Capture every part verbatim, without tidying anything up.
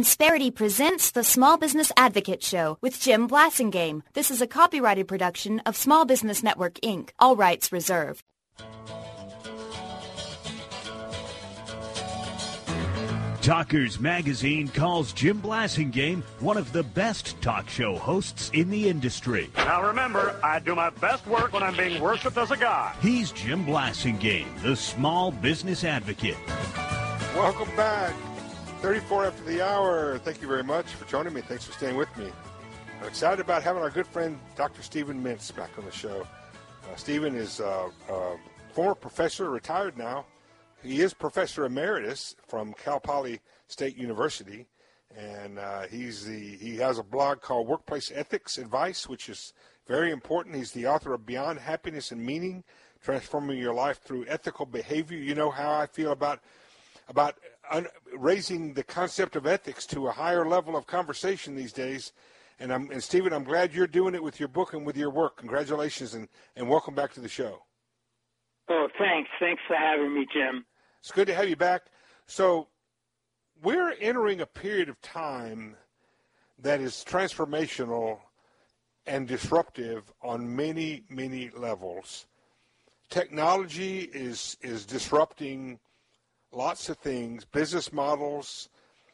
Insperity presents the Small Business Advocate Show with Jim Blasingame. This is a copyrighted production of Small Business Network, Incorporated. All rights reserved. Talkers Magazine calls Jim Blasingame one of the best talk show hosts in the industry. Now remember, I do my best work when I'm being worshipped as a guy. He's Jim Blasingame, the Small Business Advocate. Welcome back. thirty-four after the hour. Thank you very much for joining me. Thanks for staying with me. I'm excited about having our good friend Doctor Stephen Mintz back on the show. Uh, Stephen is a uh, uh, former professor, retired now. He is Professor Emeritus from Cal Poly State University, and uh, he's the he has a blog called Workplace Ethics Advice, which is very important. He's the author of Beyond Happiness and Meaning, Transforming Your Life Through Ethical Behavior. You know how I feel about about un- raising the concept of ethics to a higher level of conversation these days. And, I'm, and Stephen, I'm glad you're doing it with your book and with your work. Congratulations, and, and welcome back to the show. Oh, thanks. Thanks for having me, Jim. It's good to have you back. So we're entering a period of time that is transformational and disruptive on many, many levels. Technology is is disrupting lots of things, business models.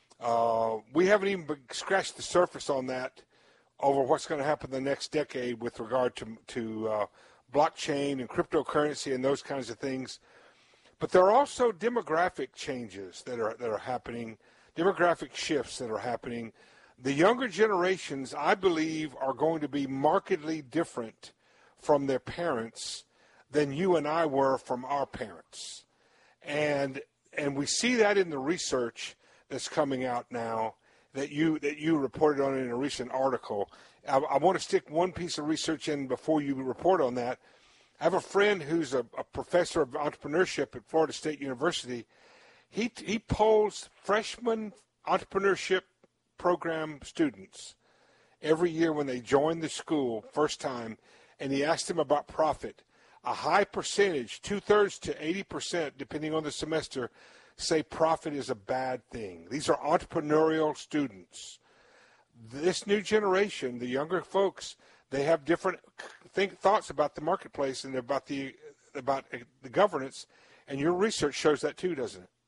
Uh, we haven't even scratched the surface on that over what's going to happen the next decade with regard to, to uh, blockchain and cryptocurrency and those kinds of things. But there are also demographic changes that are that are happening, demographic shifts that are happening. The younger generations, I believe, are going to be markedly different from their parents than you and I were from our parents. And and we see that in the research that's coming out now that you that you reported on in a recent article. I, I want to stick one piece of research in before you report on that. I have a friend who's a, a professor of entrepreneurship at Florida State University. He he polls freshman entrepreneurship program students every year when they join the school first time, and he asked them about profit. A high percentage, two-thirds to eighty percent, depending on the semester, say profit is a bad thing. These are entrepreneurial students. This new generation, the younger folks, they have different think, thoughts about the marketplace and about the about the governance, and your research shows that too, doesn't it?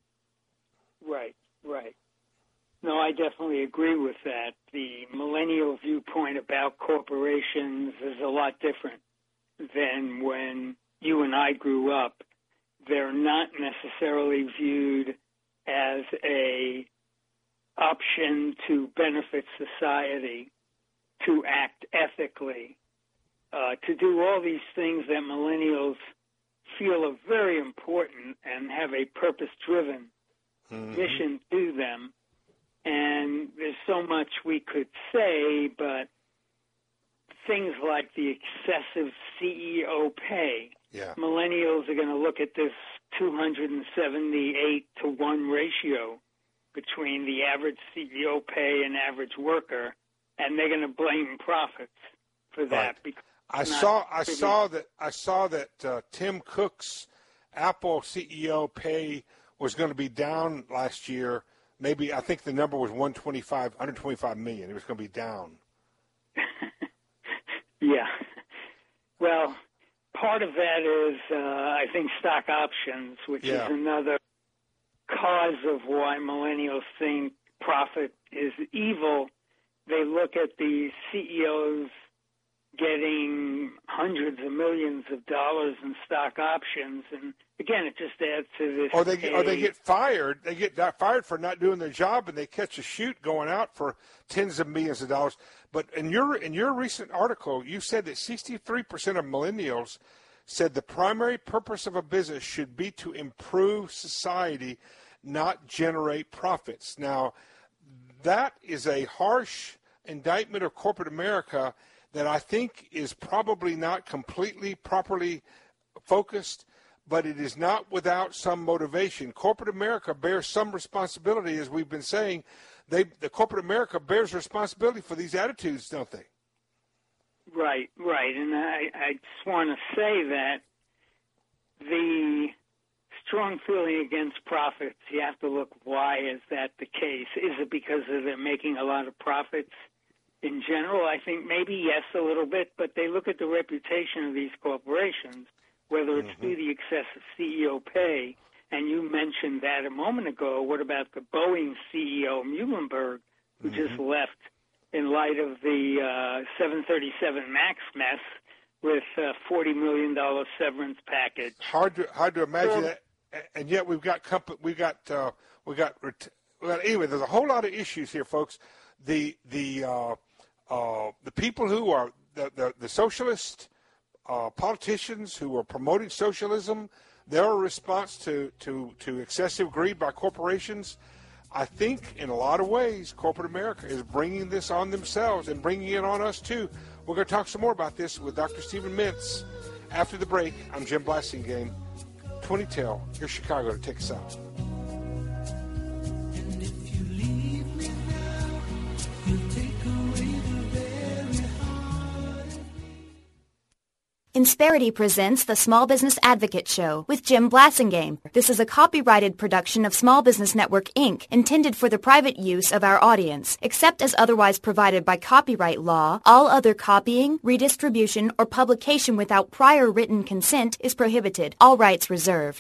Right, right. No, I definitely agree with that. The millennial viewpoint about corporations is a lot different than when you and I grew up. They're not necessarily viewed as a option to benefit society, to act ethically, uh, to do all these things that millennials feel are very important and have a purpose-driven mm-hmm. mission to them. And there's so much we could say, but things like the excessive C E O pay, yeah. millennials are going to look at this two hundred seventy-eight to one ratio between the average C E O pay and average worker, and they're going to blame profits for that. Right. Because I saw, I saw that, I saw that uh, Tim Cook's Apple C E O pay was going to be down last year. Maybe I think the number was one twenty-five, one twenty-five million. It was going to be down. Yeah. Well, part of that is, uh, I think, stock options, which yeah. is another cause of why millennials think profit is evil. They look at the C E Os getting hundreds of millions of dollars in stock options, and again, it just adds to this. Or they get, or they get fired. They get fired for not doing their job, and they catch a shoot going out for tens of millions of dollars. But in your in your recent article, you said that sixty-three percent of millennials said the primary purpose of a business should be to improve society, not generate profits. Now, that is a harsh indictment of corporate America that I think is probably not completely properly focused, but it is not without some motivation. Corporate America bears some responsibility, as we've been saying. They, the corporate America bears responsibility for these attitudes, don't they? Right, right. And I, I just want to say that the strong feeling against profits, you have to look, why is that the case? Is it because they're making a lot of profits in general? I think maybe yes, a little bit, but they look at the reputation of these corporations, whether it's mm-hmm. through the excessive C E O pay, and you mentioned that a moment ago. What about the Boeing C E O, Muhlenberg, who mm-hmm. just left in light of the uh, seven thirty-seven MAX mess with a forty million dollars severance package? Hard to hard to imagine so, that, and yet we've got comp- we got uh, we got we got anyway. There's a whole lot of issues here, folks. The the uh, uh, the people who are the the, the socialist uh, politicians who are promoting socialism, they're a response to, to, to excessive greed by corporations. I think in a lot of ways, corporate America is bringing this on themselves and bringing it on us too. We're going to talk some more about this with Doctor Stephen Mintz after the break. I'm Jim Blasingame. twenty Tell, here's Chicago to take us out. Insperity presents the Small Business Advocate Show with Jim Blasingame. This is a copyrighted production of Small Business Network, Incorporated, intended for the private use of our audience. Except as otherwise provided by copyright law, all other copying, redistribution, or publication without prior written consent is prohibited. All rights reserved.